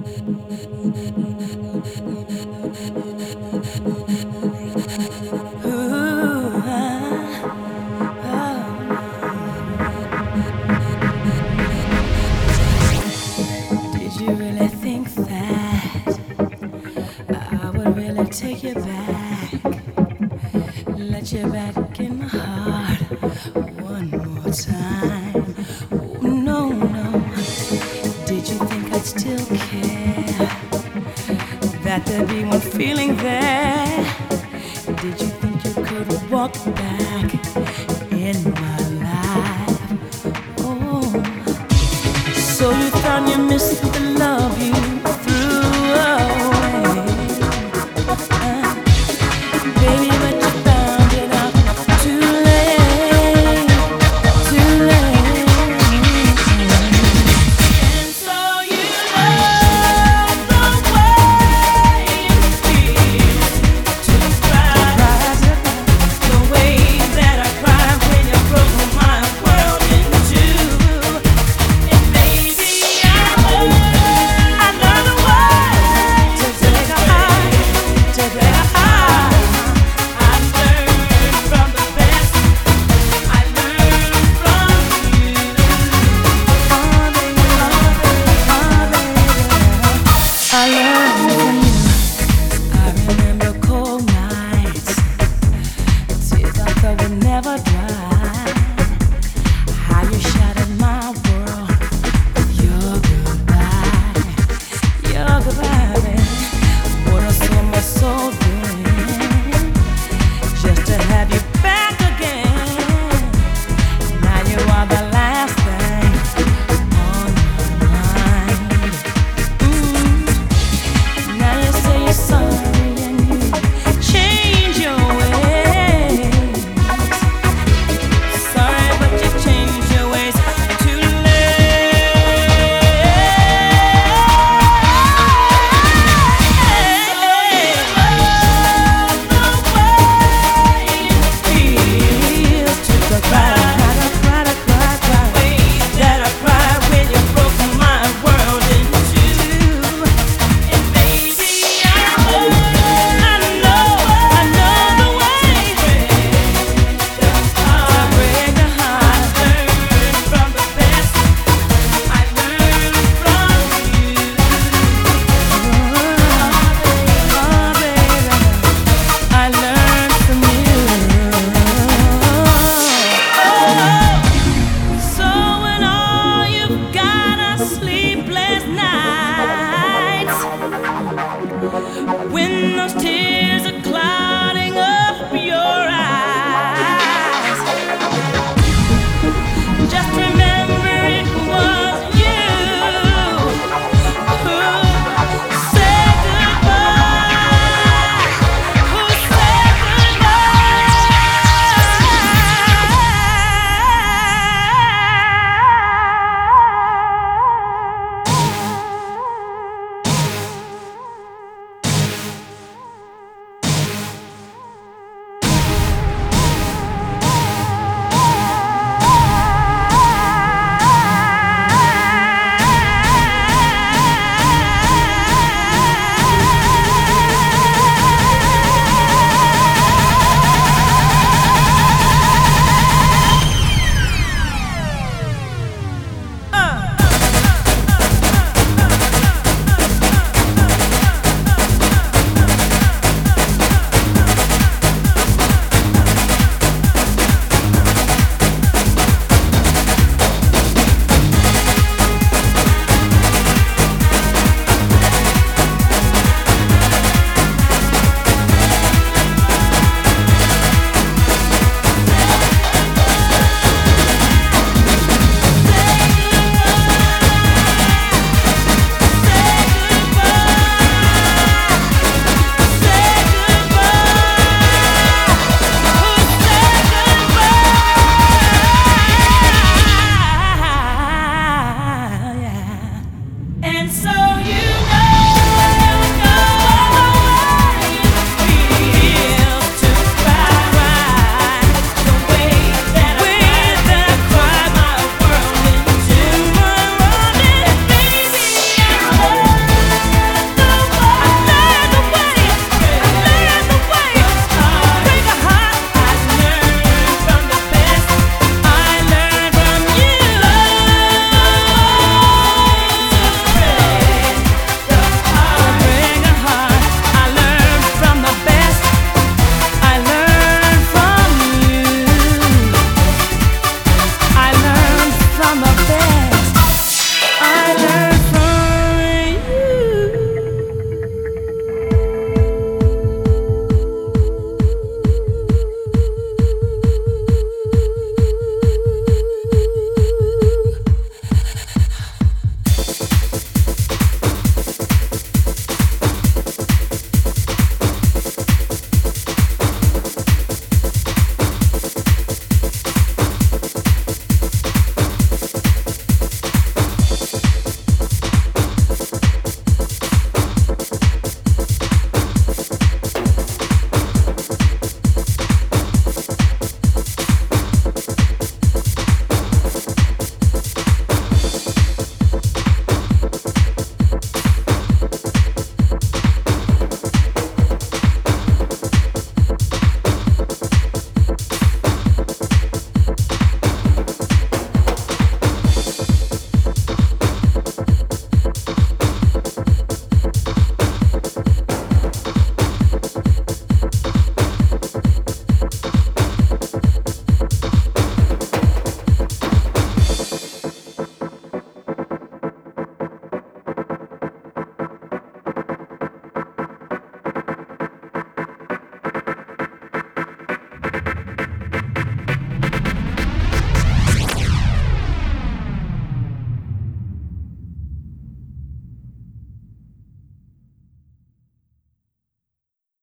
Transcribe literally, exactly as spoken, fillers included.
Did you really think that I would really take you back? Let you back in my heart one more time. Oh, no, no. Did you think I'd still care? That there'd be one feeling there? Did you think you could walk back in my life? Oh, so you thought you missed the love you threw away. Uh, baby, but you found it out too late, too late. And so you love the way it feels to cry, the way that I cried when you broke my world in two. And maybe I learned, I learned a way to take a high, to take a high. I learned from the best. I learned from you. Oh, baby, oh, baby, oh, baby. I learned from you. I remember cold nights, tears I thought would never dry. How you shattered my world with your goodbye, your goodbye, baby. What a soul, my soul doing just to have you back again. Now you are the last thing on my mind. Mm. Now you say you're sorry and you change your ways. Sorry, but you change your ways too late. Love the way it feels to cry, cry, cry, cry, cry. Way that I cried when you broke my world in two. And maybe I learned, I know, I know the way to break the heart. I learned from the best. I learned from you. Oh, baby, I learned from you. So when all you've got are sleepless nights, when those tears